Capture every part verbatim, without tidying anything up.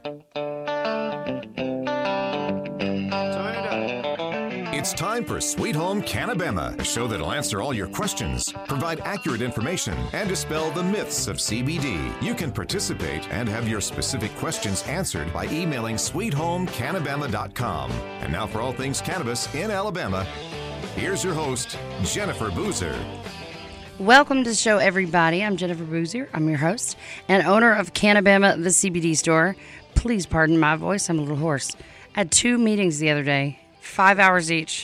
It's time for Sweet Home Cannabama, a show that'll answer all your questions, provide accurate information, and dispel the myths of C B D. You can participate and have your specific questions answered by emailing sweet home cannabama dot com. And now for all things cannabis in Alabama, here's your host, Jennifer Boozer. Welcome to the show, everybody. I'm Jennifer Boozer. I'm your host and owner of Cannabama, the C B D store. Please pardon my voice. I'm a little hoarse. I had two meetings the other day. Five hours each.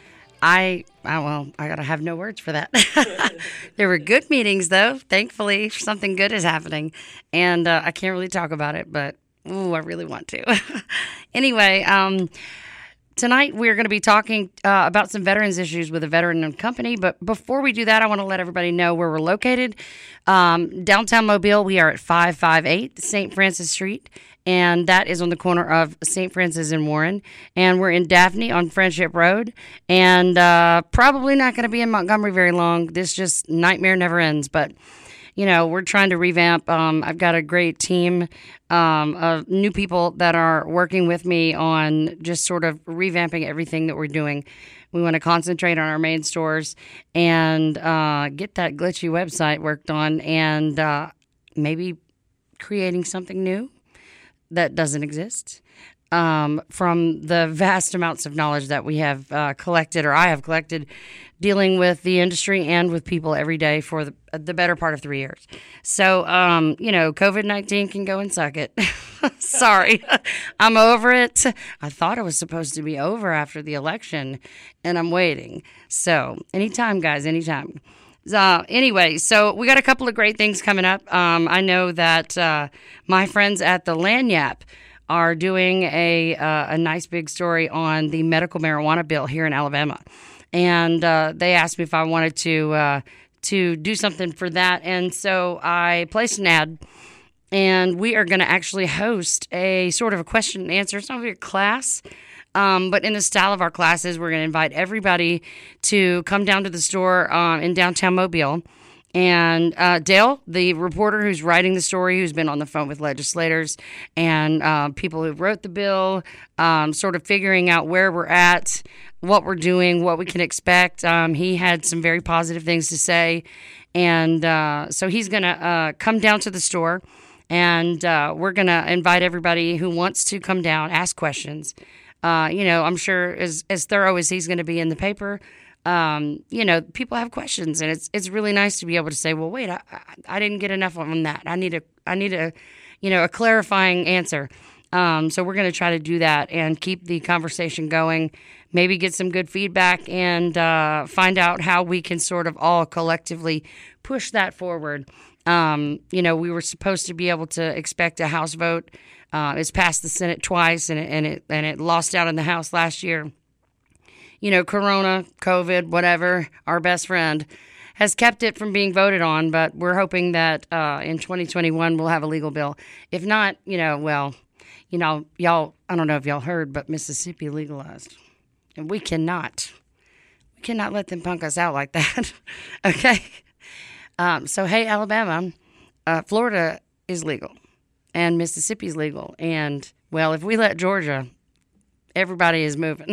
I, I well, I gotta have no words for that. There were good meetings, though. Thankfully, something good is happening, and uh, I can't really talk about it, but ooh, I really want to. Anyway, um, tonight we're going to be talking uh, about some veterans issues with a veteran-owned company. But before we do that, I want to let everybody know where we're located. Um, downtown Mobile, we are at five five eight Saint Francis Street. And that is on the corner of Saint Francis and Warren. And we're in Daphne on Friendship Road. And uh, probably not going to be in Montgomery very long. This just nightmare never ends. But, you know, we're trying to revamp. Um, I've got a great team um, of new people that are working with me on just sort of revamping everything that we're doing. We want to concentrate on our main stores and uh, get that glitchy website worked on and uh, maybe creating something new that doesn't exist um, from the vast amounts of knowledge that we have uh, collected, or I have collected, dealing with the industry and with people every day for the, the better part of three years. So, um, you know, covid nineteen can go and suck it. Sorry. I'm over it. I thought it was supposed to be over after the election, and I'm waiting. So, anytime, guys, anytime. Uh, anyway, so we got a couple of great things coming up. Um, I know that uh, my friends at the Lagniappe are doing a uh, a nice big story on the medical marijuana bill here in Alabama, and uh, they asked me if I wanted to uh, to do something for that, and so I placed an ad, and we are going to actually host a sort of a question and answer. It's not really a class. Um, but in the style of our classes, we're going to invite everybody to come down to the store um, in downtown Mobile. And uh, Dale, the reporter who's writing the story, who's been on the phone with legislators and uh, people who wrote the bill, um, sort of figuring out where we're at, what we're doing, what we can expect. Um, he had some very positive things to say. And uh, so he's going to uh, come down to the store, and uh, we're going to invite everybody who wants to come down, ask questions. Uh, you know, I'm sure as as thorough as he's going to be in the paper, um, you know, people have questions, and it's it's really nice to be able to say, well, wait, I, I didn't get enough on that. I need a I need a, you know, a clarifying answer. Um, so we're going to try to do that and keep the conversation going, maybe get some good feedback, and uh, find out how we can sort of all collectively push that forward. Um, you know, we were supposed to be able to expect a House vote. Uh, it's passed the Senate twice, and it, and it and it lost out in the House last year. You know, Corona, COVID, whatever, our best friend, has kept it from being voted on. But we're hoping that uh, in twenty twenty-one we'll have a legal bill. If not, you know, well, you know, y'all, I don't know if y'all heard, but Mississippi legalized, and we cannot, we cannot let them punk us out like that. Okay. Um, so hey, Alabama, uh, Florida is legal. And Mississippi's legal. And, well, if we let Georgia, everybody is moving.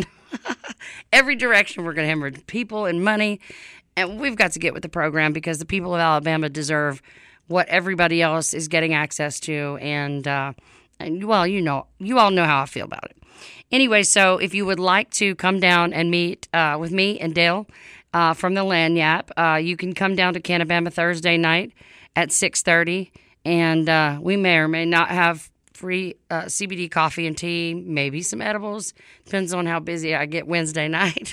Every direction we're going to hemorrhage people and money. And we've got to get with the program because the people of Alabama deserve what everybody else is getting access to. And, uh, and well, you know, you all know how I feel about it. Anyway, so if you would like to come down and meet uh, with me and Dale uh, from the Lagniappe, uh, you can come down to Cannabama Thursday night at six thirty. And uh, we may or may not have free uh, C B D coffee and tea, maybe some edibles. Depends on how busy I get Wednesday night.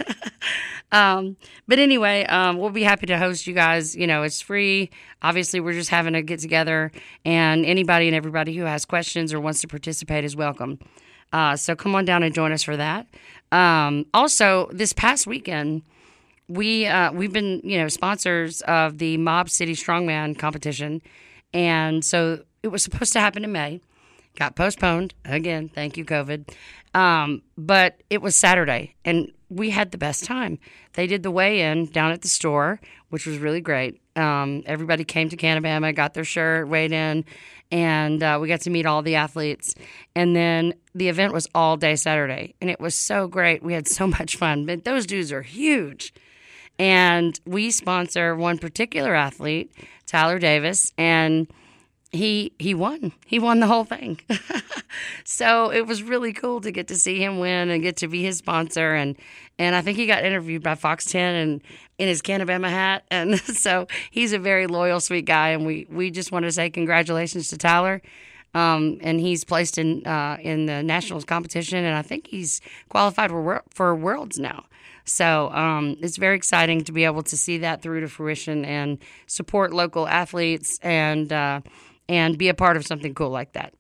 um, but anyway, um, we'll be happy to host you guys. You know, it's free. Obviously, we're just having a get-together. And anybody and everybody who has questions or wants to participate is welcome. Uh, so come on down and join us for that. Um, also, this past weekend, we, uh, we've been, you know, sponsors of the Mob City Strongman competition. And so it was supposed to happen in May, got postponed. Again, thank you, COVID. Um, but it was Saturday, and we had the best time. They did the weigh-in down at the store, which was really great. Um, everybody came to Canabama, got their shirt, weighed in, and uh, we got to meet all the athletes. And then the event was all day Saturday, and it was so great. We had so much fun. But those dudes are huge. And we sponsor one particular athlete, Tyler Davis, and he he won. He won the whole thing. So it was really cool to get to see him win and get to be his sponsor. And, and I think he got interviewed by Fox ten and in his Canabama hat. And so he's a very loyal, sweet guy. And we, we just want to say congratulations to Tyler. Um, and he's placed in uh, in the nationals competition, and I think he's qualified for for Worlds now. So um, it's very exciting to be able to see that through to fruition and support local athletes and uh, and be a part of something cool like that.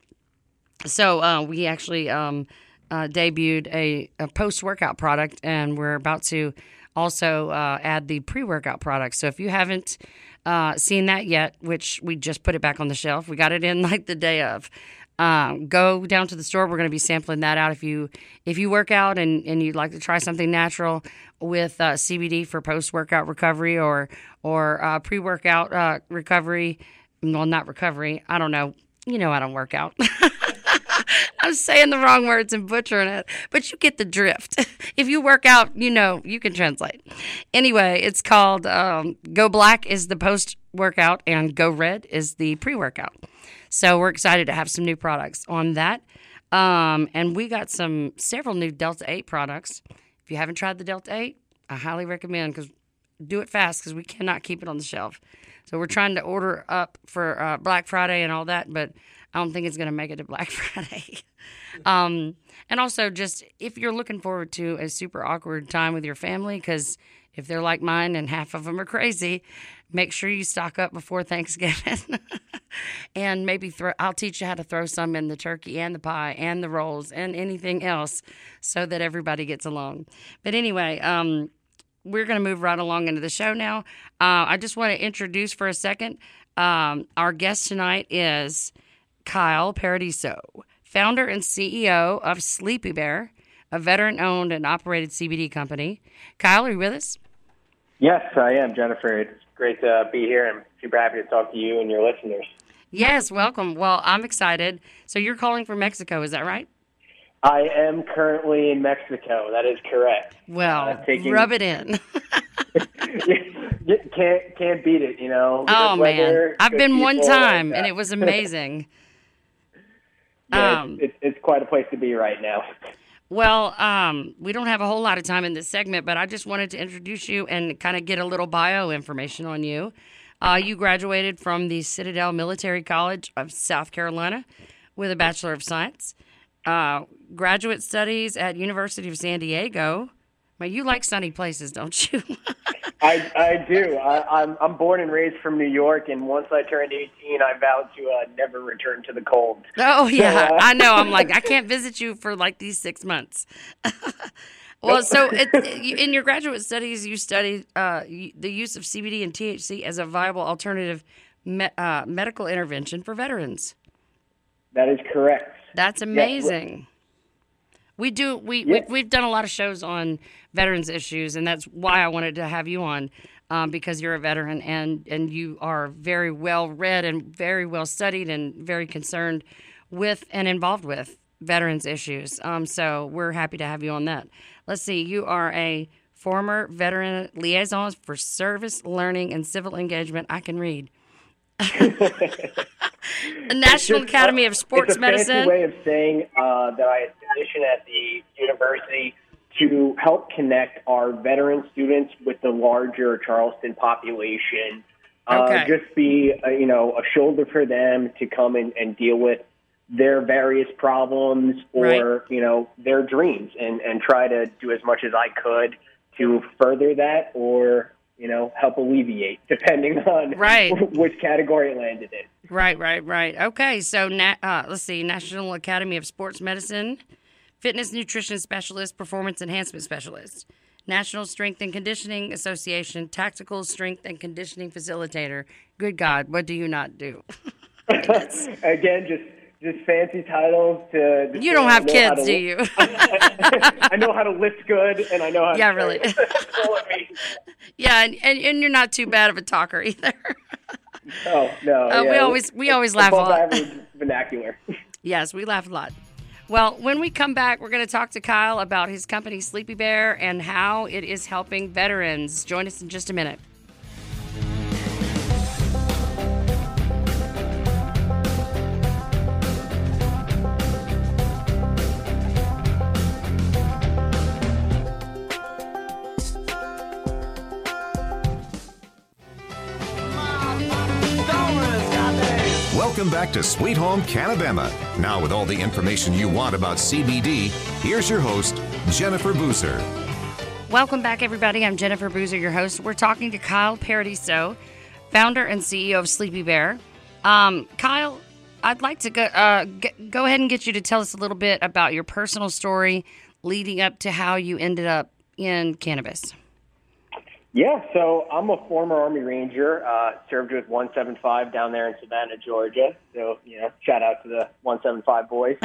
So uh, we actually um, uh, debuted a, a post-workout product, and we're about to also uh, add the pre-workout product. So if you haven't uh, seen that yet, which we just put it back on the shelf, we got it in like the day of. Um, go down to the store. We're going to be sampling that out. If you if you work out and, and you'd like to try something natural with uh, C B D for post-workout recovery or or uh, pre-workout uh, recovery, well, not recovery. I don't know. You know I don't work out. I'm saying the wrong words and butchering it, but you get the drift. If you work out, you know, you can translate. Anyway, it's called um, Go Black is the post-workout and Go Red is the pre-workout. So we're excited to have some new products on that. Um, and we got some several new Delta eight products. If you haven't tried the Delta eight, I highly recommend because do it fast because we cannot keep it on the shelf. So we're trying to order up for uh, Black Friday and all that, but I don't think it's going to make it to Black Friday. um, and also just if you're looking forward to a super awkward time with your family, because if they're like mine and half of them are crazy, make sure you stock up before Thanksgiving. And maybe throw, I'll teach you how to throw some in the turkey and the pie and the rolls and anything else so that everybody gets along. But anyway, um, we're going to move right along into the show now. Uh, I just want to introduce for a second. Um, our guest tonight is Kyle Paradiso, founder and C E O of Sleepy Bear, a veteran-owned and operated C B D company. Kyle, are you with us? Yes, I am, Jennifer. It's great to be here. I'm super happy to talk to you and your listeners. Yes, welcome. Well, I'm excited. So you're calling from Mexico, is that right? I am currently in Mexico. That is correct. Well, uh, taking... rub it in. can't can't beat it, you know. Oh, weather, man. I've been people, one time, and, uh, and it was amazing. yeah, um, it's, it's, it's quite a place to be right now. Well, um, we don't have a whole lot of time in this segment, but I just wanted to introduce you and kind of get a little bio information on you. Uh, you graduated from the Citadel Military College of South Carolina with a Bachelor of Science. Uh, graduate studies at University of San Diego. Well, you like sunny places, don't you? I, I do. I, I'm I'm born and raised from New York, and once I turned eighteen, I vowed to uh, never return to the cold. Oh, yeah. So, uh, I know. I'm like, I can't visit you for like these six months. Well, so it, in your graduate studies, you studied uh, the use of C B D and T H C as a viable alternative me- uh, medical intervention for veterans. That is correct. That's amazing. Yeah. We do. We Yeah. we've, we've done a lot of shows on veterans issues, and that's why I wanted to have you on um, because you're a veteran and and you are very well read and very well studied and very concerned with and involved with veterans issues. Um, so we're happy to have you on that. Let's see. You are a former veteran liaison for service, learning, and civil engagement. I can read. The National just, Academy uh, of Sports it's a Medicine. Fancy way of saying uh, that I position at the university to help connect our veteran students with the larger Charleston population. Uh, Okay. Just be, uh, you know, a shoulder for them to come in and deal with their various problems or, Right. you know, their dreams and, and try to do as much as I could to further that or, you know, help alleviate, depending on Right. which category it landed in. Right, right, right. Okay, so na- uh, let's see, National Academy of Sports Medicine, Fitness Nutrition Specialist, Performance Enhancement Specialist, National Strength and Conditioning Association, Tactical Strength and Conditioning Facilitator. Good God, what do you not do? Again, just just fancy titles to. You don't have kids, to, do you? I know how to lift good, and I know how. Yeah, to really. Yeah, and, and and you're not too bad of a talker either. Oh no! Uh, yeah. We always we always laugh a Above lot. average vernacular. Yes, we laugh a lot. Well, when we come back, we're going to talk to Kyle about his company, Sleepy Bear, and how it is helping veterans. Join us in just a minute. Welcome back to Sweet Home Canabema. Now with all the information you want about C B D, here's your host, Jennifer Boozer. Welcome back, everybody. I'm Jennifer Boozer, your host. We're talking to Kyle Paradiso, founder and C E O of Sleepy Bear. Um, Kyle, I'd like to go, uh, g- go ahead and get you to tell us a little bit about your personal story leading up to how you ended up in cannabis. Yeah, so I'm a former Army Ranger, uh, served with one seventy-five down there in Savannah, Georgia. So, you know, shout out to the one seventy-five boys.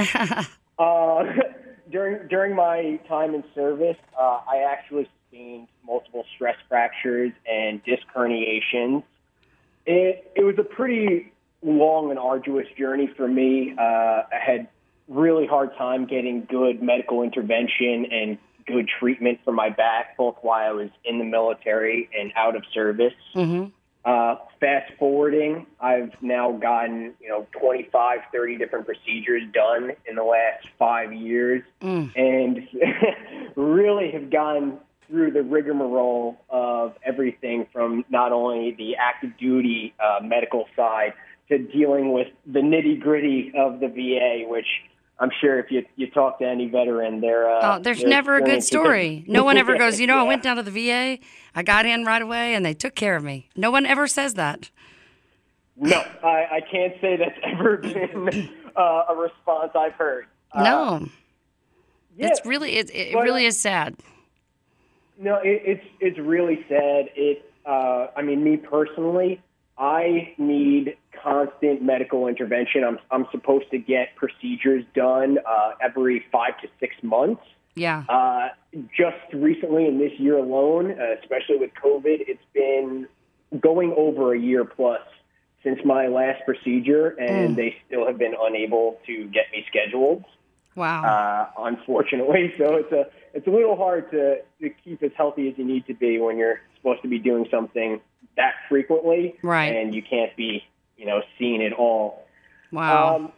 uh, during during my time in service, uh, I actually sustained multiple stress fractures and disc herniations. It, it was a pretty long and arduous journey for me. Uh, I had really hard time getting good medical intervention and good treatment for my back, both while I was in the military and out of service. Mm-hmm. Uh, fast forwarding, I've now gotten, you know, twenty-five, thirty different procedures done in the last five years Mm. and really have gone through the rigmarole of everything from not only the active duty uh, medical side to dealing with the nitty gritty of the V A, which I'm sure if you you talk to any veteran, they're uh, Oh, there's they're never a good experiencing story. it. No one ever goes, you know, I Yeah. went down to the V A, I got in right away, and they took care of me. No one ever says that. No, I, I can't say that's ever been uh, a response I've heard. Uh, No. yeah, It's really, it, it but, really uh, is sad. No, it, it's it's really sad. It, uh, I mean, me personally, I need constant medical intervention. I'm I'm supposed to get procedures done uh, every five to six months. Yeah. Uh, just recently in this year alone, uh, especially with COVID, it's been going over a year plus since my last procedure, and Mm. they still have been unable to get me scheduled. Wow. Uh, unfortunately, so it's a it's a little hard to, to keep as healthy as you need to be when you're supposed to be doing something that frequently, Right. and you can't be, you know, seen at all. Wow. Um,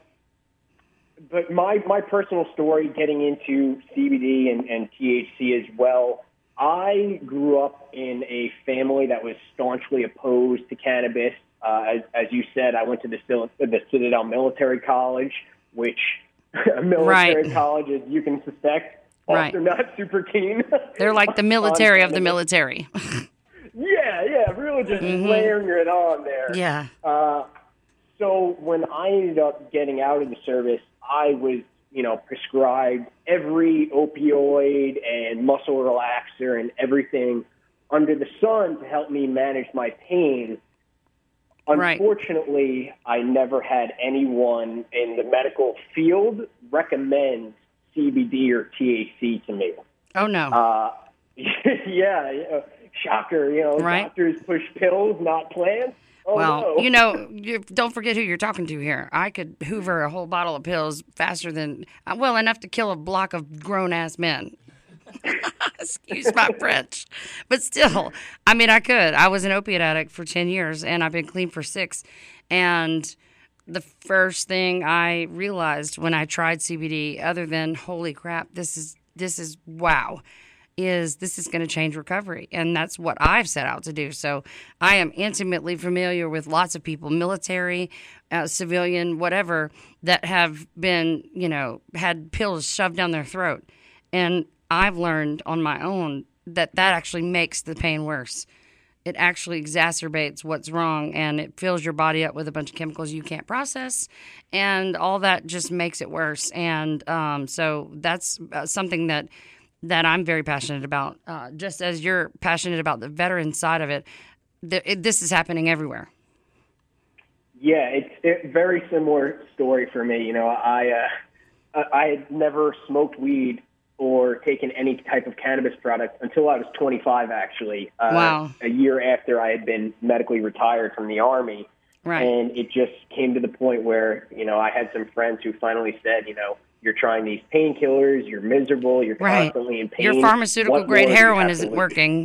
but my my personal story getting into C B D and, and T H C as well, I grew up in a family that was staunchly opposed to cannabis. Uh, as, as you said, I went to the, Sil- the Citadel Military College, which a military Right. college, as you can suspect, also Right. not super keen. They're like the military on of the cannabis. military. Yeah, yeah, really just Mhm. layering it on there. Yeah. Uh, so when I ended up getting out of the service, I was, you know, prescribed every opioid and muscle relaxer and everything under the sun to help me manage my pain. Right. Unfortunately, I never had anyone in the medical field recommend C B D or T H C to me. Oh, no. Uh, yeah, you know, shocker. You know, Right. doctors push pills, not plants. Oh, well, no. you know, you, don't forget who you're talking to here. I could hoover a whole bottle of pills faster than, uh, well, enough to kill a block of grown-ass men. Excuse my French. But still, I mean, I could. I was an opiate addict for ten years, and I've been clean for six. And the first thing I realized when I tried C B D, other than, holy crap, this is this is wow, is this is going to change recovery. And that's what I've set out to do. So I am intimately familiar with lots of people, military, uh, civilian, whatever, that have been, you know, had pills shoved down their throat. And I've learned on my own that that actually makes the pain worse. It actually exacerbates what's wrong, and it fills your body up with a bunch of chemicals you can't process, and all that just makes it worse. And um, so that's uh, something that that I'm very passionate about. Uh, just as you're passionate about the veteran side of it, th- it, this is happening everywhere. Yeah, it's a very similar story for me. You know, I uh, I had never smoked weed or taken any type of cannabis product until I was twenty-five, actually. Uh, Wow. A year after I had been medically retired from the Army. Right. And it just came to the point where, you know, I had some friends who finally said, you know, you're trying these painkillers, you're miserable, you're Right. constantly in pain. Your pharmaceutical What grade more do you heroin have to isn't lose? working.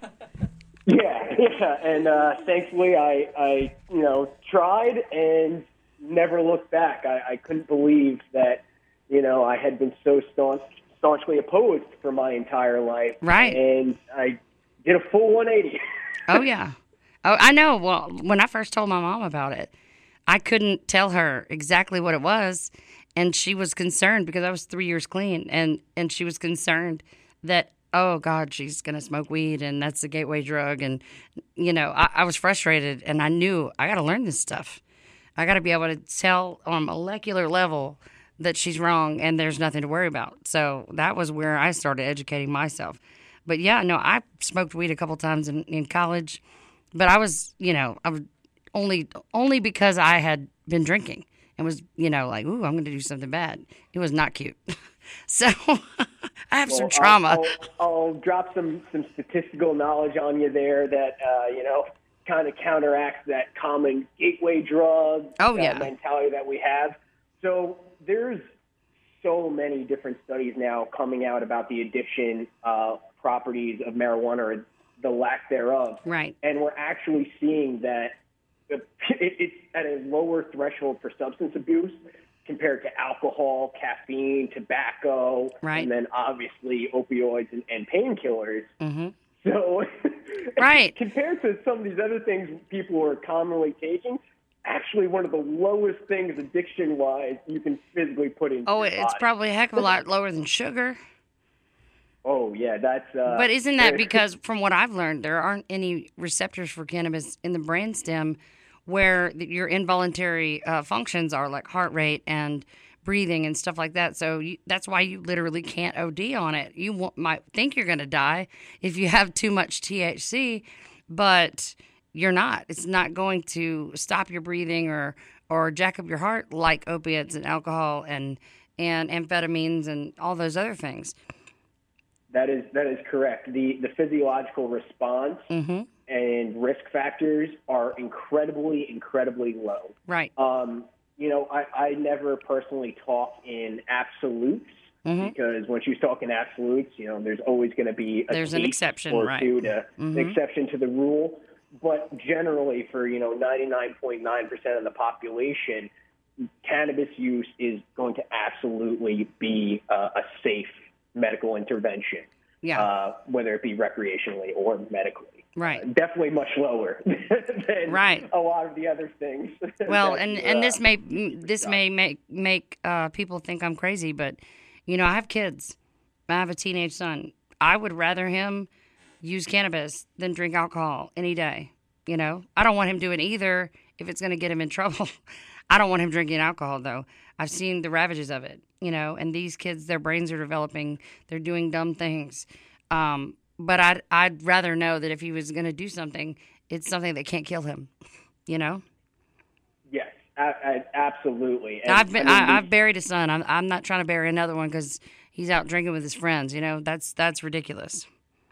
Yeah, yeah, and uh, thankfully I, I, you know, tried and never looked back. I, I couldn't believe that, you know, I had been so staunch, staunchly opposed for my entire life. Right. And I did a full one eighty. Oh, yeah. Oh, I know. Well, when I first told my mom about it, I couldn't tell her exactly what it was, and she was concerned because I was three years clean, and, and she was concerned that, oh, God, she's going to smoke weed, and that's a gateway drug. And, you know, I, I was frustrated, and I knew I got to learn this stuff. I got to be able to tell on a molecular level that she's wrong and there's nothing to worry about. So that was where I started educating myself. But, yeah, no, I smoked weed a couple times in, in college, but I was, you know, I was only only because I had been drinking and was, you know, like, ooh, I'm going to do something bad. It was not cute. So I have Well, some trauma. I'll, I'll, I'll drop some, some statistical knowledge on you there that, uh, you know, kind of counteracts that common gateway drug Oh, uh, yeah. mentality that we have. So there's so many different studies now coming out about the addiction uh, properties of marijuana or the lack thereof. Right. And we're actually seeing that it, it's at a lower threshold for substance abuse compared to alcohol, caffeine, tobacco, Right. and then obviously opioids and, and painkillers. Mm-hmm. So Right. compared to some of these other things people are commonly taking, actually one of the lowest things addiction-wise you can physically put in. Oh, your it's body. probably a heck of a lot lower than sugar. Oh, yeah, that's... Uh, But isn't that because, from what I've learned, there aren't any receptors for cannabis in the brainstem where the, your involuntary uh, functions are like heart rate and breathing and stuff like that. So you, that's why you literally can't O D on it. You w- might think you're going to die if you have too much T H C, but you're not. It's not going to stop your breathing or, or jack up your heart like opiates and alcohol and, and amphetamines and all those other things. That is that is correct. The the physiological response Mm-hmm. and risk factors are incredibly, incredibly low. Right. Um, you know, I, I never personally talk in absolutes Mhm. because once you talk in absolutes, you know, there's always going to be a There's an case exception, or right. two to Mhm. an exception to the rule. But generally, for you know, ninety-nine point nine percent of the population, cannabis use is going to absolutely be uh, a safe medical intervention. Yeah. Uh, whether it be recreationally or medically. Right. Uh, definitely much lower than Right. a lot of the other things. Well, that, and, uh, and this may this may make make uh, people think I'm crazy, but you know, I have kids. I have a teenage son. I would rather him use cannabis than drink alcohol any day. You know, I don't want him doing either if it's going to get him in trouble. I don't want him drinking alcohol, though. I've seen the ravages of it, you know, and these kids, their brains are developing. They're doing dumb things. Um, but I'd, I'd rather know that if he was going to do something, it's something that can't kill him, you know? Yes, I, I, absolutely. And, I've been, I mean, I, I've buried a son. I'm, I'm not trying to bury another one because he's out drinking with his friends, you know? That's, that's ridiculous.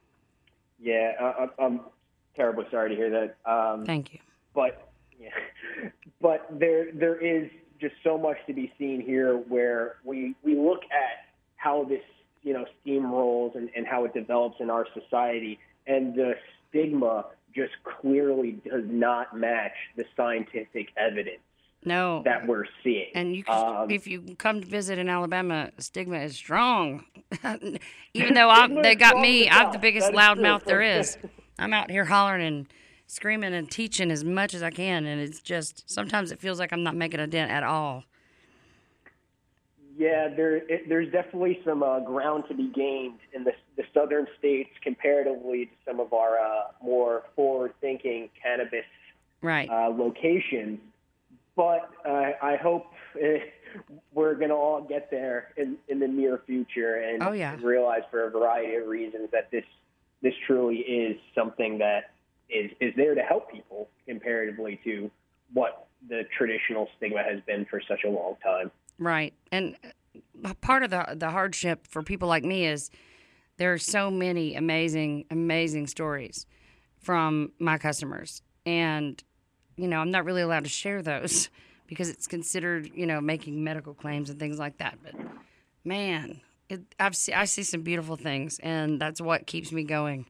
Yeah, I, I'm terribly sorry to hear that. Um, Thank you. But, yeah, but there there is just so much to be seen here where we, we look at how this, you know, steamrolls and, and how it develops in our society, and the stigma just clearly does not match the scientific evidence No. that we're seeing. And you, can, Um, if you come to visit in Alabama, stigma is strong. Even though I'm, Stigma they is got strong me, as I'm hell. the biggest That is true. loudmouth there is. I'm out here hollering and screaming and teaching as much as I can, and it's just sometimes it feels like I'm not making a dent at all. Yeah, there it, there's definitely some uh, ground to be gained in the, the southern states comparatively to some of our uh, more forward-thinking cannabis Right. uh, locations. But uh, I hope uh, we're going to all get there in, in the near future and Oh, yeah. realize for a variety of reasons that this this truly is something that is, is there to help people comparatively to what the traditional stigma has been for such a long time. Right. And part of the the hardship for people like me is there are so many amazing, amazing stories from my customers. And, you know, I'm not really allowed to share those because it's considered, you know, making medical claims and things like that. But, man, it, I've see, I see some beautiful things, and that's what keeps me going.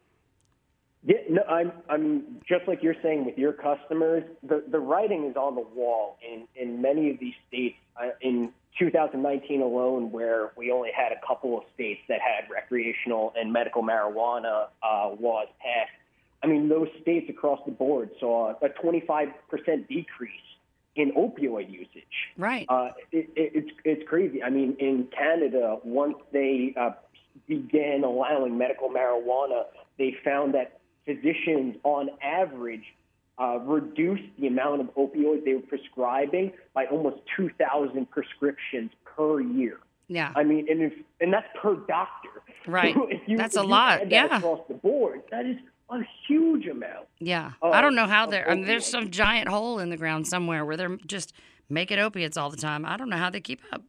Yeah, no, I'm, I'm just like you're saying with your customers, the, the writing is on the wall in, in many of these states. Uh, in two thousand nineteen alone, where we only had a couple of states that had recreational and medical marijuana uh, laws passed, I mean, those states across the board saw a twenty-five percent decrease in opioid usage. Right. Uh, it, it, it's it's crazy. I mean, in Canada, once they uh, began allowing medical marijuana, they found that physicians, on average, uh, reduced the amount of opioids they were prescribing by almost two thousand prescriptions per year. Yeah. I mean, and if, and that's per doctor. Right. So if you, that's if a you lot. add that Yeah. across the board, that is a huge amount. Yeah. Of, I don't know how they're, I mean, there's opioids. some giant hole in the ground somewhere where they're just making opiates all the time. I don't know how they keep up.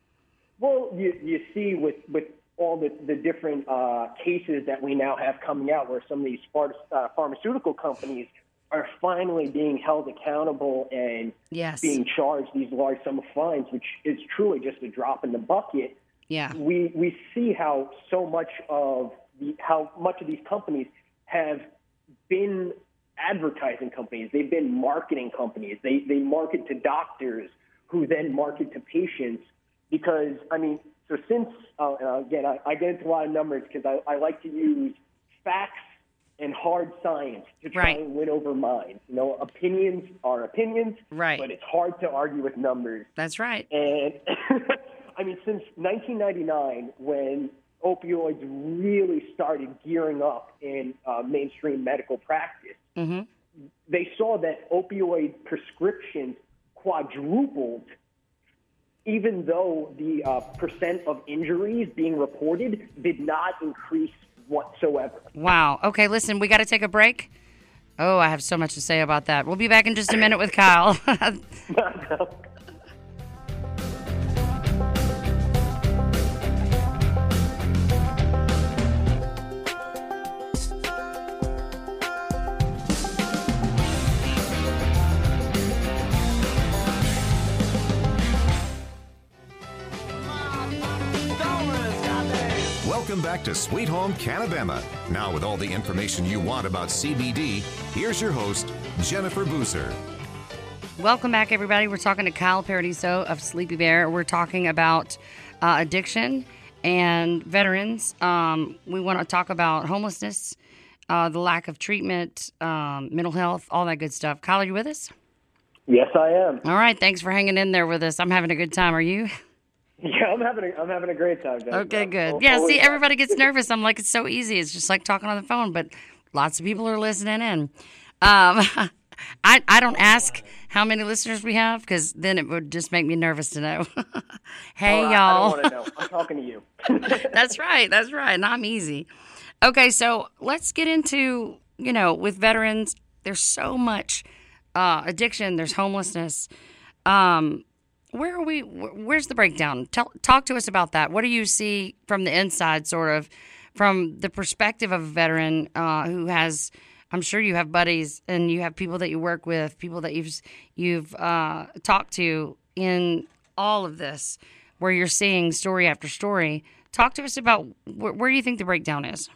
Well, you you see with with all the, the different uh, cases that we now have coming out where some of these phar- uh, pharmaceutical companies are finally being held accountable and Yes. being charged these large sum of fines, which is truly just a drop in the bucket. Yeah. We we see how so much of the how much of these companies have been advertising companies. They've been marketing companies. They they market to doctors who then market to patients because, I mean, so since, uh, uh, again, I, I get into a lot of numbers because I, I like to use facts and hard science to try Right. and win over minds. You know, opinions are opinions, Right. but it's hard to argue with numbers. That's right. And, I mean, since nineteen ninety-nine, when opioids really started gearing up in uh, mainstream medical practice, Mm-hmm. they saw that opioid prescriptions quadrupled, even though the uh, percent of injuries being reported did not increase whatsoever. Wow. Okay, listen, we got to take a break. Oh, I have so much to say about that. We'll be back in just a minute with Kyle. Welcome back to Sweet Home Canabema. Now, with all the information you want about C B D, here's your host, Jennifer Boozer. Welcome back, everybody. We're talking to Kyle Paradiso of Sleepy Bear. We're talking about uh, addiction and veterans. Um, we want to talk about homelessness, uh, the lack of treatment, um, mental health, all that good stuff. Kyle, are you with us? Yes, I am. All right. Thanks for hanging in there with us. I'm having a good time. Are you? Yeah, I'm having a, I'm having a great time. Jennifer. Okay, good. I'm Yeah, always see, happy. everybody gets nervous. I'm like, it's so easy. It's just like talking on the phone, but lots of people are listening in. Um, I, I don't ask how many listeners we have because then it would just make me nervous to know. Hey, All right, y'all. I don't want to know. I'm talking to you. That's right. That's right. And I'm easy. Okay, so let's get into, you know, with veterans, there's so much uh, addiction, there's homelessness. Um, where are we? wh- Where's the breakdown? Tell, talk to us about that. What do you see from the inside, sort of, from the perspective of a veteran uh, who has, I'm sure you have buddies and you have people that you work with, people that you've you've uh, talked to in all of this, where you're seeing story after story. Talk to us about wh- where you think the breakdown is.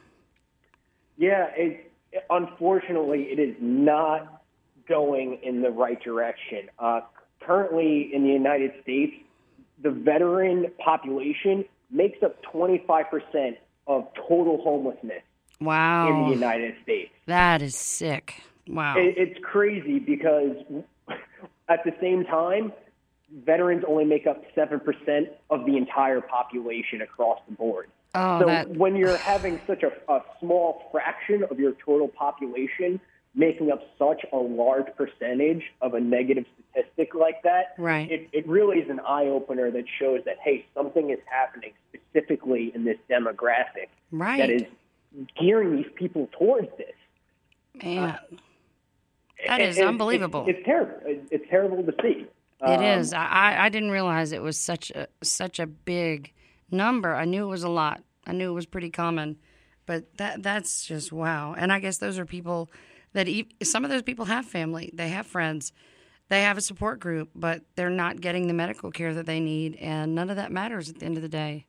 Yeah, it, unfortunately, it is not going in the right direction. Uh, currently, in the United States, the veteran population makes up twenty-five percent of total homelessness Wow. in the United States. That is sick. Wow. It, it's crazy because at the same time, veterans only make up seven percent of the entire population across the board. Oh, so that- when you're having such a, a small fraction of your total population making up such a large percentage of a negative statistic like that, Right. it, it really is an eye-opener that shows that, hey, something is happening specifically in this demographic Right. that is gearing these people towards this. Man. That is And unbelievable. It's, it's terrible. It's terrible to see. It Um, is. I, I didn't realize it was such a such a big number. I knew it was a lot. I knew it was pretty common, but that that's just wow. And I guess those are people that e- some of those people have family, they have friends, they have a support group, but they're not getting the medical care that they need, and none of that matters at the end of the day.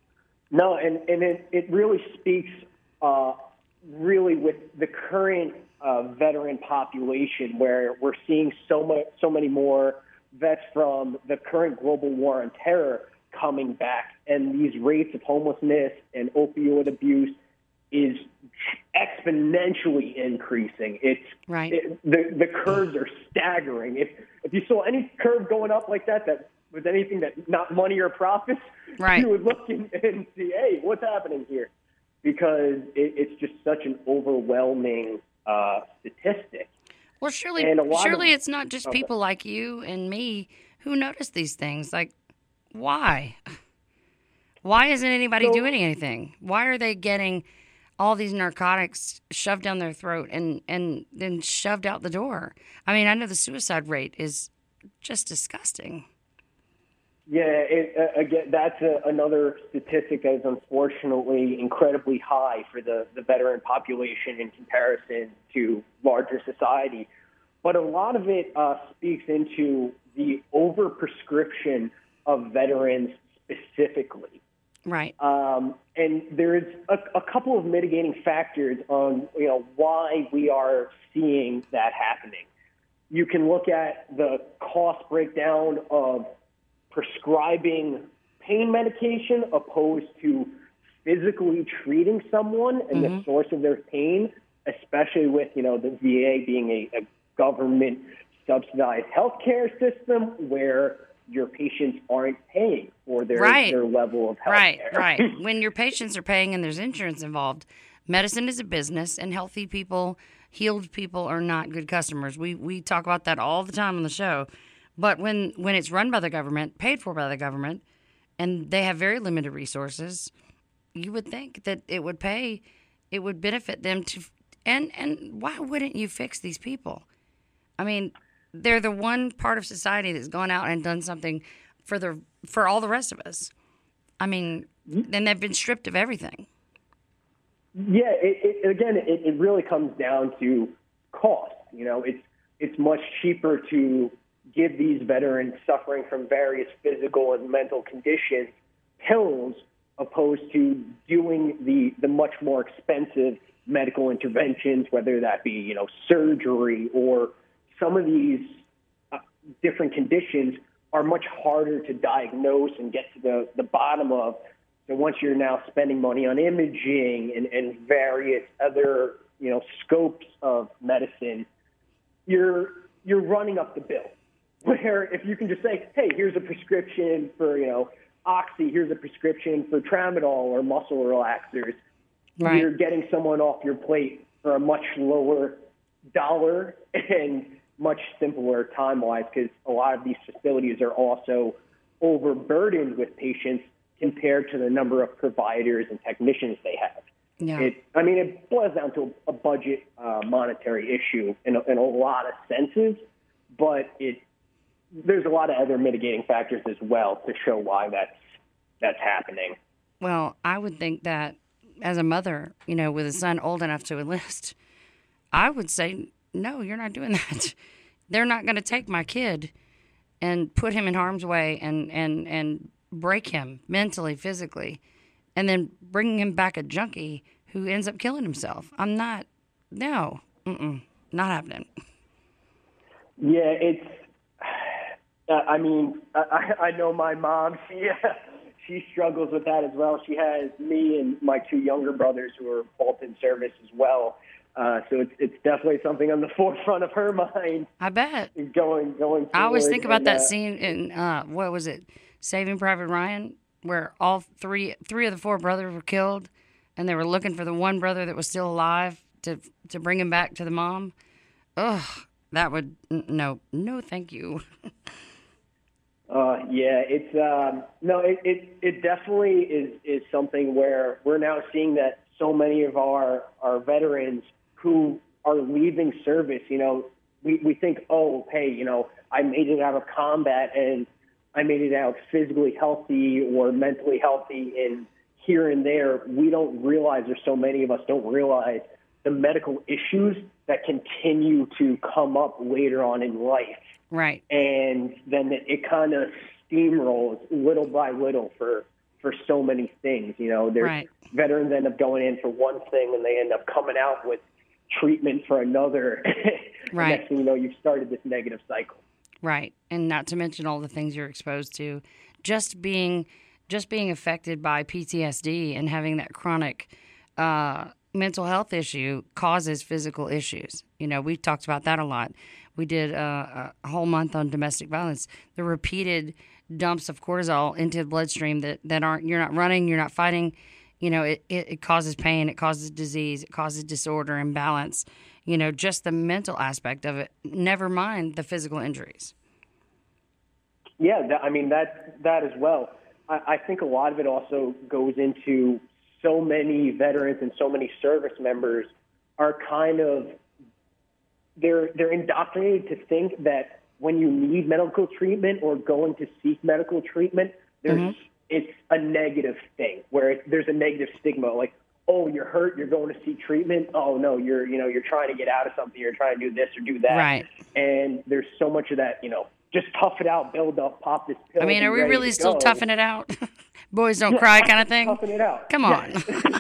No, and, and it, it really speaks uh, really with the current uh, veteran population, where we're seeing so much, so many more vets from the current global war on terror coming back, and these rates of homelessness and opioid abuse is exponentially increasing. It's right. It, the the curves are staggering. If if you saw any curve going up like that, that was anything that not money or profits, right. you would look and, and see, hey, what's happening here? Because it, it's just such an overwhelming uh, statistic. Well, surely, surely of, it's not just okay. people like you and me who notice these things. Like, why? Why isn't anybody so, doing anything? Why are they getting all these narcotics shoved down their throat and, and then shoved out the door? I mean, I know the suicide rate is just disgusting. Yeah, it, uh, again, that's a, another statistic that is unfortunately incredibly high for the, the veteran population in comparison to larger society. But a lot of it uh, speaks into the overprescription of veterans specifically. Right. Um, and there's a, a couple of mitigating factors on, you know, why we are seeing that happening. You can look at the cost breakdown of prescribing pain medication opposed to physically treating someone and mm-hmm. the source of their pain, especially with, you know, the V A being a, a government subsidized healthcare system where your patients aren't paying for their, right. their level of health right, care. Right, right. When your patients are paying and there's insurance involved, medicine is a business, and healthy people, healed people are not good customers. We we talk about that all the time on the show. But when, when it's run by the government, paid for by the government, and they have very limited resources, you would think that it would pay, it would benefit them to, and, and why wouldn't you fix these people? I mean, they're the one part of society that's gone out and done something for the for all the rest of us. I mean, then they've been stripped of everything. Yeah, it, it, again, it, it really comes down to cost. You know, it's it's much cheaper to give these veterans suffering from various physical and mental conditions pills opposed to doing the, the much more expensive medical interventions, whether that be, you know, surgery or some of these uh, different conditions are much harder to diagnose and get to the, the bottom of. So once you're now spending money on imaging and, and various other, you know, scopes of medicine, you're you're running up the bill. Where if you can just say, hey, here's a prescription for, you know, Oxy, here's a prescription for Tramadol or muscle relaxers, right. You're getting someone off your plate for a much lower dollar and much simpler time-wise, because a lot of these facilities are also overburdened with patients compared to the number of providers and technicians they have. Yeah. It, I mean, it boils down to a budget uh, monetary issue in a, in a lot of senses, but it there's a lot of other mitigating factors as well to show why that's that's happening. Well, I would think that as a mother, you know, with a son old enough to enlist, I would say, no, you're not doing that. They're not going to take my kid and put him in harm's way and, and, and break him mentally, physically, and then bring him back a junkie who ends up killing himself. I'm not, no, mm-mm, not happening. Yeah, it's, uh, I mean, I, I know my mom, she, uh, she struggles with that as well. She has me and my two younger brothers who are both in service as well. Uh, so it's it's definitely something on the forefront of her mind. I bet. Going going. I always think about and, that uh, scene in uh, what was it, Saving Private Ryan, where all three three of the four brothers were killed, and they were looking for the one brother that was still alive to to bring him back to the mom. Ugh, that would no no thank you. Uh, yeah, it's um, no, it, it it definitely is is something where we're now seeing that so many of our our veterans who are leaving service, you know, we, we think, oh, hey, you know, I made it out of combat and I made it out physically healthy or mentally healthy, and here and there, we don't realize, or so many of us don't realize, the medical issues that continue to come up later on in life. Right. And then it, it kind of steamrolls little by little for, for so many things. You know, there's right. veterans end up going in for one thing and they end up coming out with treatment for another. Right. Next thing you know, you've started this negative cycle. Right. And not to mention all the things you're exposed to. Just being just being affected by P T S D and having that chronic uh, mental health issue causes physical issues. You know, we've talked about that a lot. We did uh, a whole month on domestic violence. The repeated dumps of cortisol into the bloodstream that, that aren't, you're not running, you're not fighting, you know, it, it, it causes pain, it causes disease, it causes disorder, imbalance, you know, just the mental aspect of it, never mind the physical injuries. Yeah, that, I mean, that, that as well. I, I think a lot of it also goes into so many veterans and so many service members are kind of, they're, they're indoctrinated to think that when you need medical treatment or going to seek medical treatment, there's mm-hmm. it's a negative thing where it, there's a negative stigma. Like, oh, you're hurt, you're going to seek treatment. Oh no, you're you know you're trying to get out of something. You're trying to do this or do that. Right. And there's so much of that. You know, just tough it out, build up, pop this pill. I mean, are we really still go. toughing it out? Boys don't cry, kind of thing. Toughing it out. Come on,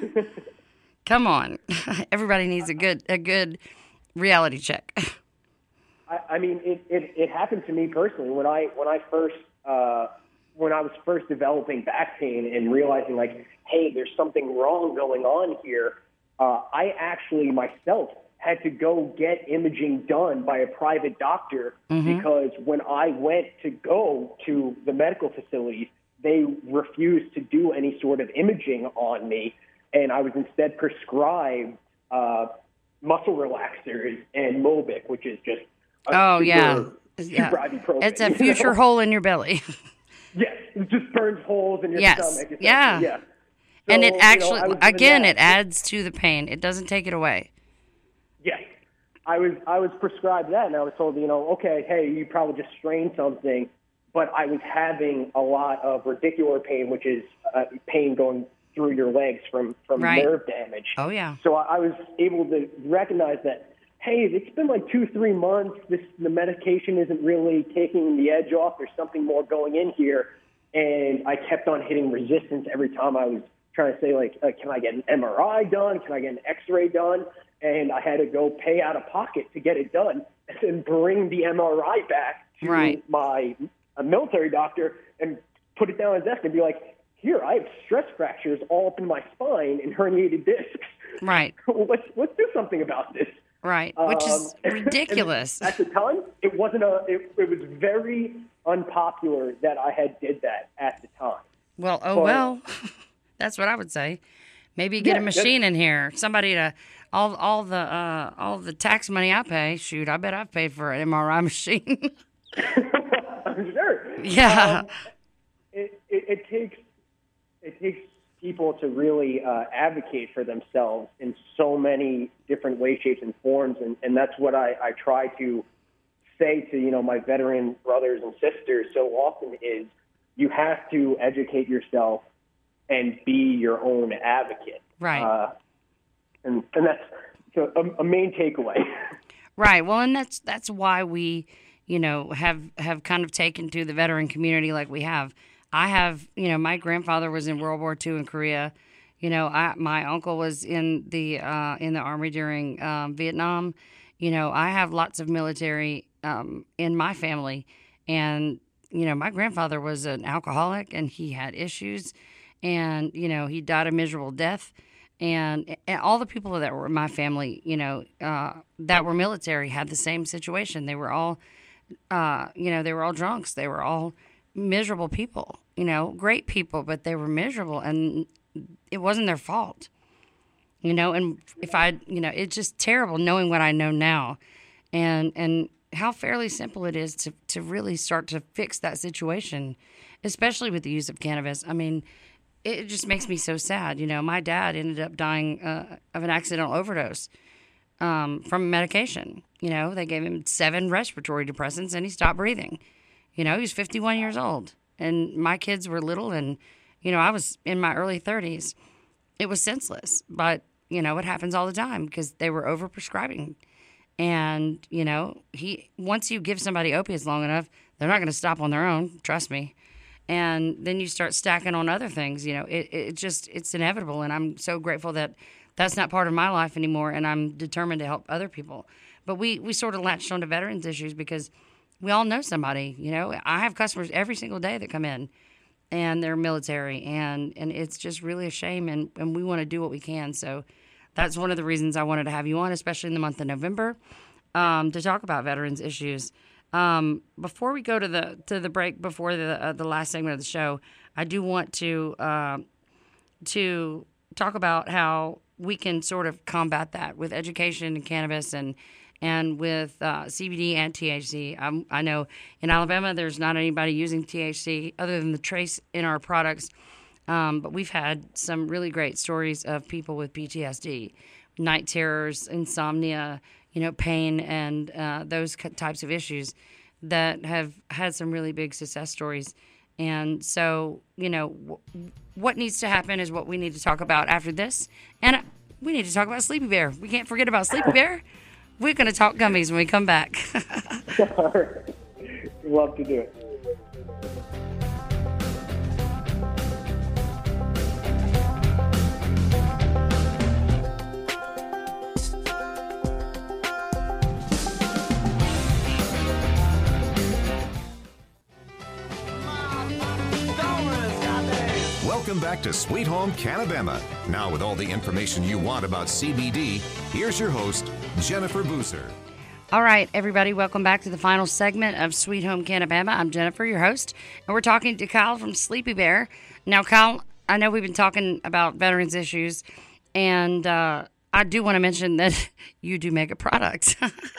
come on. Everybody needs a good a good reality check. I, I mean, it, it, it happened to me personally when I when I first uh, when I was first developing back pain and realizing like, hey, there's something wrong going on here. Uh, I actually myself had to go get imaging done by a private doctor mm-hmm. because when I went to go to the medical facilities, they refused to do any sort of imaging on me, and I was instead prescribed uh, muscle relaxers and Mobic, which is just oh, super, yeah. yeah. ibuprofen, it's a future know? hole in your belly. Yes, it just burns holes in your yes. stomach. It's yeah. Like, yeah. So, and it actually, you know, again, that. it adds to the pain. It doesn't take it away. Yes. I was I was prescribed that, and I was told, you know, okay, hey, you probably just strained something, but I was having a lot of radicular pain, which is uh, pain going through your legs from, from right. nerve damage. Oh, yeah. So I, I was able to recognize that, hey, it's been like two, three months. This the medication isn't really taking the edge off. There's something more going in here. And I kept on hitting resistance every time I was trying to say, like, uh, can I get an M R I done? Can I get an X-ray done? And I had to go pay out of pocket to get it done and then bring the M R I back to right. my a military doctor and put it down on his desk and be like, here, I have stress fractures all up in my spine and herniated discs. Right. let's, let's do something about this. Right, which is um, ridiculous. At the time, it wasn't a. It, it was very unpopular that I had did that at the time. Well, oh but, well, that's what I would say. Maybe get yeah, a machine in here, somebody to all all the uh, all the tax money I pay. Shoot, I bet I've paid for an M R I machine. I'm sure. Yeah. Um, it, it, it takes it takes. people to really uh, advocate for themselves in so many different ways, shapes, and forms, and, and that's what I, I try to say to you know my veteran brothers and sisters so often is you have to educate yourself and be your own advocate. Right. Uh, and and that's so a, a main takeaway. Right. Well, and that's that's why we you know have have kind of taken to the veteran community like we have. I have, you know, my grandfather was in World War Two in Korea. You know, I, my uncle was in the uh, in the Army during um, Vietnam. You know, I have lots of military um, in my family. And, you know, my grandfather was an alcoholic and he had issues. And, you know, he died a miserable death. And, and all the people that were in my family, you know, uh, that were military had the same situation. They were all, uh, you know, they were all drunks. They were all miserable people, you know, great people, but they were miserable and it wasn't their fault, you know, and if I, you know, it's just terrible knowing what I know now and, and how fairly simple it is to, to really start to fix that situation, especially with the use of cannabis. I mean, it just makes me so sad. You know, my dad ended up dying uh, of an accidental overdose um, from medication. You know, they gave him seven respiratory depressants and he stopped breathing. You know, he was fifty-one years old. And my kids were little and, you know, I was in my early thirties. It was senseless. But, you know, it happens all the time because they were overprescribing. And, you know, he once you give somebody opiates long enough, they're not going to stop on their own. Trust me. And then you start stacking on other things. You know, it, it just, it's inevitable. And I'm so grateful that that's not part of my life anymore. And I'm determined to help other people. But we, we sort of latched onto veterans issues because we all know somebody. You know, I have customers every single day that come in and they're military. And, and it's just really a shame. And, and we want to do what we can. So that's one of the reasons I wanted to have you on, especially in the month of November, um, to talk about veterans issues. Um, before we go to the to the break, before the uh, the last segment of the show, I do want to uh, to talk about how we can sort of combat that with education and cannabis and and with uh, C B D and T H C. Um, I know in Alabama there's not anybody using T H C other than the trace in our products, um, but we've had some really great stories of people with P T S D, night terrors, insomnia, you know, pain and uh, those types of issues that have had some really big success stories. And so, you know, w- what needs to happen is what we need to talk about after this. And uh, we need to talk about Sleepy Bear. We can't forget about Sleepy Bear. We're going to talk gummies when we come back. Love to do it. Welcome back to Sweet Home Canabema. Now with all the information you want about C B D, here's your host, Jennifer Boozer. All right, everybody, welcome back to the final segment of Sweet Home Canabema. I'm Jennifer, your host, and we're talking to Kyle from Sleepy Bear. Now, Kyle, I know we've been talking about veterans issues, and uh, I do want to mention that you do make a product.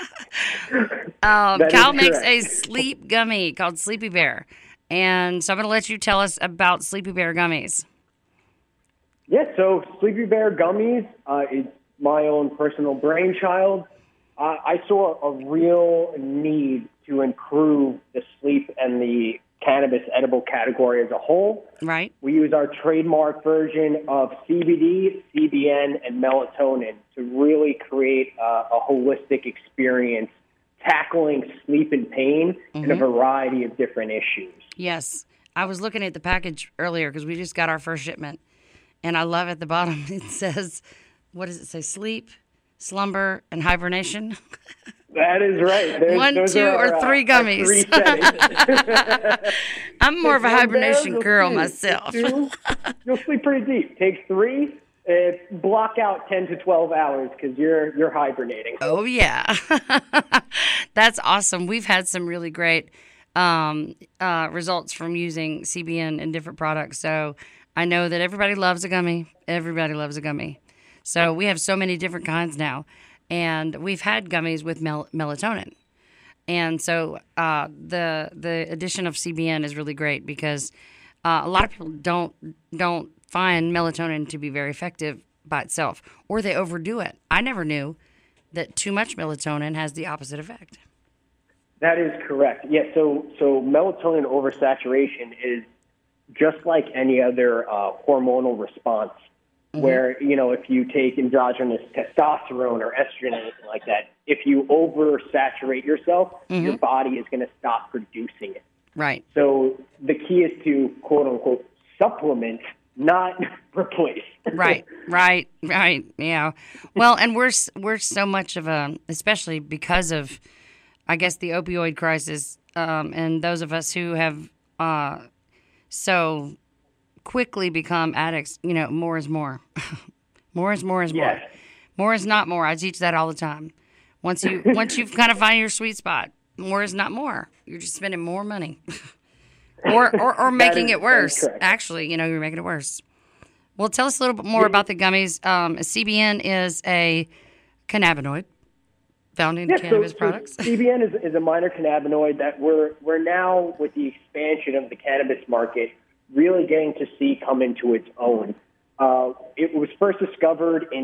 um, Kyle makes a sleep gummy called Sleepy Bear. And so I'm going to let you tell us about Sleepy Bear gummies. Yeah, so Sleepy Bear gummies uh, is my own personal brainchild. Uh, I saw a real need to improve the sleep and the cannabis edible category as a whole. Right. We use our trademark version of C B D, C B N, and melatonin to really create uh, a holistic experience tackling sleep and pain mm-hmm. in a variety of different issues. Yes. I was looking at the package earlier because we just got our first shipment. And I love at the bottom, it says, what does it say? Sleep, slumber, and hibernation. That is right. There's, One, two, are, or three uh, gummies. Three I'm more of a hibernation there, girl sleep. myself. Two, you'll sleep pretty deep. Take three. Uh, block out ten to twelve hours because you're you're hibernating. Oh, yeah. That's awesome. We've had some really great um, uh, results from using C B N in different products. So I know that everybody loves a gummy. Everybody loves a gummy. So we have so many different kinds now. And we've had gummies with mel- melatonin. And so uh, the the addition of C B N is really great because uh, a lot of people don't don't find melatonin to be very effective by itself, or they overdo it. I never knew that too much melatonin has the opposite effect. That is correct. Yeah, so so melatonin oversaturation is just like any other uh, hormonal response, mm-hmm. where, you know, if you take endogenous testosterone or estrogen or anything like that, if you oversaturate yourself, mm-hmm. your body is going to stop producing it. Right. So the key is to, quote unquote, supplement, not replace. Right, right, right. Yeah. Well, and we're we're so much of a, especially because of, I guess, the opioid crisis, um, and those of us who have uh, so quickly become addicts. You know, more is more. More is more is more. Yes. More is not more. I teach that all the time. Once you once you've kind of find your sweet spot, more is not more. You're just spending more money. Or, or, or making is, it worse. Actually, you know, you're making it worse. Well, tell us a little bit more yeah. about the gummies. Um, C B N is a cannabinoid found in yeah, cannabis so, products. So C B N is, is a minor cannabinoid that we're we're now, with the expansion of the cannabis market, really getting to see come into its own. Uh, it was first discovered in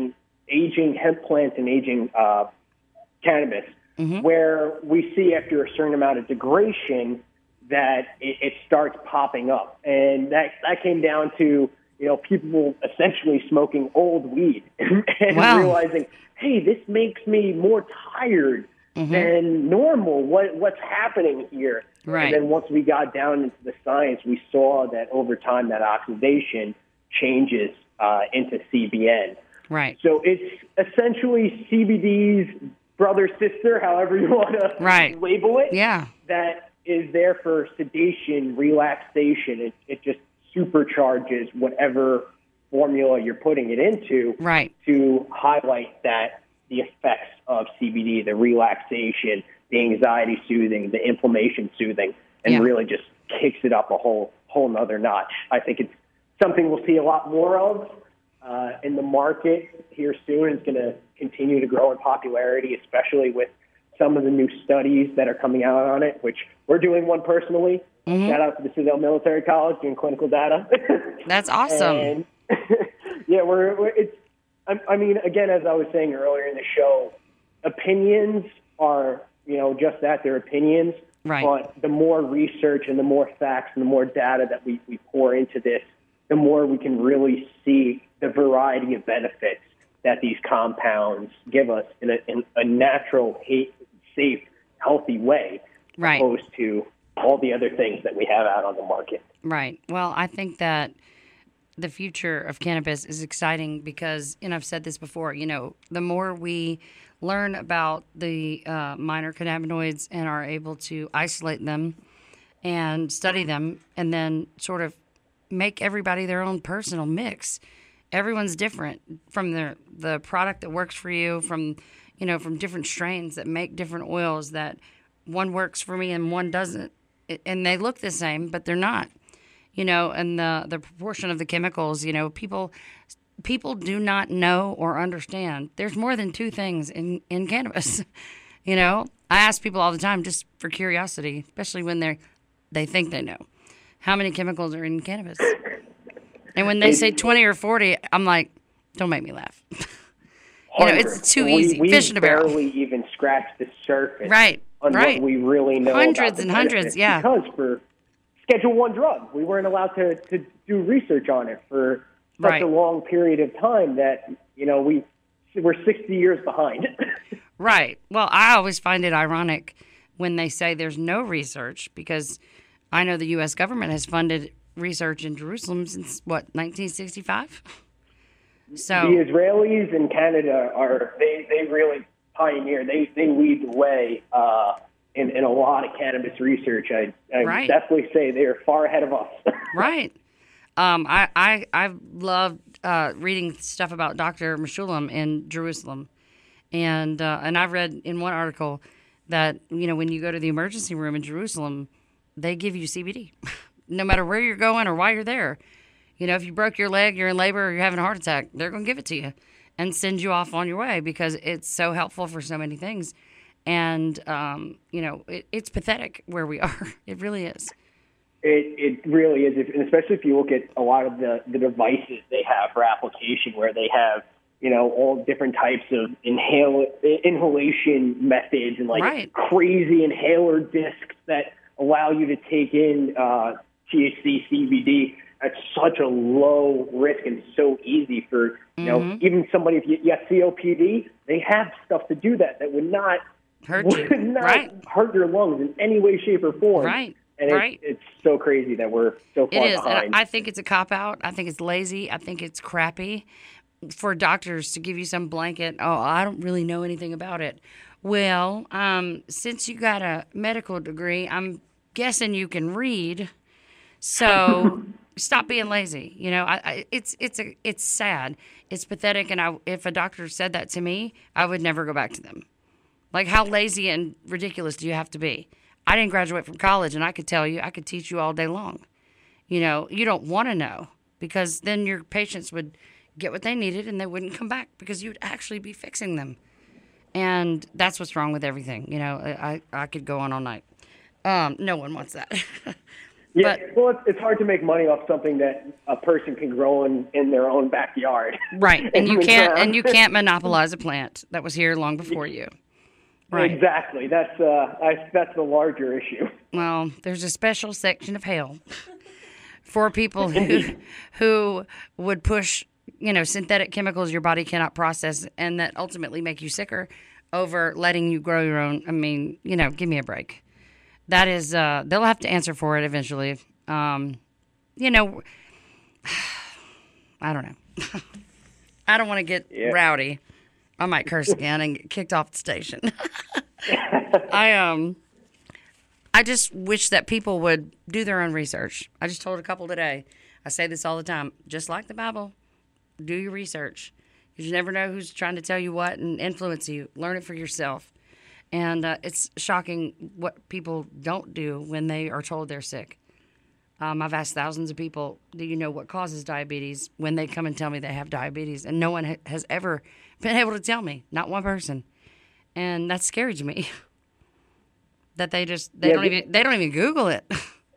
aging hemp plants and aging uh, cannabis, mm-hmm. where we see after a certain amount of degradation that it, it starts popping up. And that, that came down to, you know, people essentially smoking old weed and wow. realizing, hey, this makes me more tired mm-hmm. than normal. What What's happening here? Right. And then once we got down into the science, we saw that over time that oxidation changes uh, into C B N. Right. So it's essentially C B D's brother, sister, however you want to right. label it. Yeah. That is there for sedation, relaxation. It, it just supercharges whatever formula you're putting it into right. to highlight that the effects of C B D, the relaxation, the anxiety soothing, the inflammation soothing, and yeah. really just kicks it up a whole whole nother notch. I think it's something we'll see a lot more of uh, in the market here soon. It's going to continue to grow in popularity, especially with some of the new studies that are coming out on it, which we're doing one personally. Mm-hmm. Shout out to the Civil Military College doing clinical data. That's awesome. And, yeah, we're, we're it's. I, I mean, again, as I was saying earlier in the show, opinions are, you know, just that, they're opinions. Right. But the more research and the more facts and the more data that we, we pour into this, the more we can really see the variety of benefits that these compounds give us in a, in a natural, safe, healthy way, right. opposed to all the other things that we have out on the market. Right. Well, I think that the future of cannabis is exciting because, and I've said this before, you know, the more we learn about the uh, minor cannabinoids and are able to isolate them and study them and then sort of make everybody their own personal mix. Everyone's different from the the product that works for you, from, you know, from different strains that make different oils that one works for me and one doesn't. And they look the same, but they're not, you know, and the, the proportion of the chemicals, you know, people people do not know or understand. There's more than two things in, in cannabis, you know. I ask people all the time just for curiosity, especially when they're, they think they know, how many chemicals are in cannabis. And when they say twenty or forty, I'm like, don't make me laugh. You know, it's too easy. We, Fish in a barrel. We barely even scratched the surface. Right. On right. what we really know hundreds about and hundreds, yeah. Because for Schedule One drug, we weren't allowed to, to do research on it for such right. a long period of time that, you know, we we're sixty years behind. Right. Well, I always find it ironic when they say there's no research, because I know the U S government has funded research in Jerusalem since what, nineteen sixty-five? So the Israelis and Canada are they, they really pioneer. They they lead the way uh, in in a lot of cannabis research. I I right. definitely say they are far ahead of us. Right. Um. I I I love uh, reading stuff about Doctor Meshulam in Jerusalem, and uh, and I've read in one article that, you know, when you go to the emergency room in Jerusalem, they give you C B D, no matter where you're going or why you're there. You know, if you broke your leg, you're in labor, or you're having a heart attack, they're going to give it to you and send you off on your way because it's so helpful for so many things. And, um, you know, it, it's pathetic where we are. It really is. It it really is, if, and especially if you look at a lot of the, the devices they have for application, where they have, you know, all different types of inhale, inhalation methods and, like, right. crazy inhaler discs that allow you to take in uh, T H C, C B D at such a low risk and so easy for, you know, mm-hmm. even somebody, if you, you have C O P D, they have stuff to do that that would not hurt would you, not right? hurt your lungs in any way, shape, or form. Right, and right. It's, it's so crazy that we're so far it is. behind. And I think it's a cop-out. I think it's lazy. I think it's crappy for doctors to give you some blanket, oh, I don't really know anything about it. Well, um, since you got a medical degree, I'm guessing you can read, so stop being lazy. You know, I, I, it's it's a it's sad, it's pathetic, and I, if a doctor said that to me, I would never go back to them. Like, how lazy and ridiculous do you have to be? I didn't graduate from college, and I could tell you, I could teach you all day long. You know, you don't want to know, because then your patients would get what they needed, and they wouldn't come back because you'd actually be fixing them. And that's what's wrong with everything. You know, I I could go on all night. Um, no one wants that. Yeah, But, well, it's, it's hard to make money off something that a person can grow in, in their own backyard. right, and you In the can't ground. and you can't monopolize a plant that was here long before you. Right. Exactly. That's uh, I, that's the larger issue. Well, there's a special section of hell for people who who would push, you know, synthetic chemicals your body cannot process and that ultimately make you sicker over letting you grow your own. I mean, you know, give me a break. That is, uh, they'll have to answer for it eventually. Um, you know, I don't know. I don't want to get Yeah. rowdy. I might curse again and get kicked off the station. I um, I just wish that people would do their own research. I just told a couple today. I say this all the time. Just like the Bible, do your research. You never know who's trying to tell you what and influence you. Learn it for yourself. And uh, it's shocking what people don't do when they are told they're sick. Um, I've asked thousands of people, do you know what causes diabetes, when they come and tell me they have diabetes? And no one ha- has ever been able to tell me, not one person. And that's scary to me. that they just, they Yeah, don't even, they don't even Google it.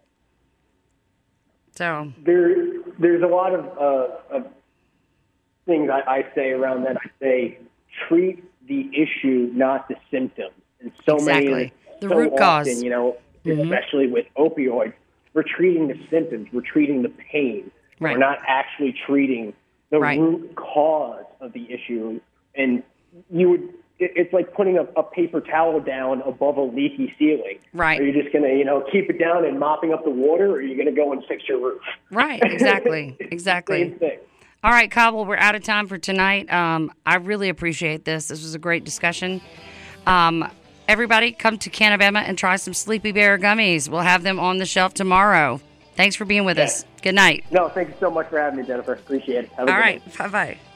So, There, there's a lot of, uh, of things I, I say around that. I say treat the issue, not the symptoms. And so Exactly. many, The so root often, cause. you know, especially with opioids, we're treating the symptoms, we're treating the pain. Right. We're not actually treating the Right. root cause of the issue. And you would, it, it's like putting a, a paper towel down above a leaky ceiling. Right. Are you just going to, you know, keep it down and mopping up the water, or are you going to go and fix your roof? right, exactly, exactly. Same thing. All right, Cobble, we're out of time for tonight. Um, I really appreciate this. This was a great discussion. Um, everybody, come to Canabama and try some Sleepy Bear gummies. We'll have them on the shelf tomorrow. Thanks for being with Yeah. us. Good night. No, thank you so much for having me, Jennifer. Appreciate it. Have a All good right, night. bye-bye.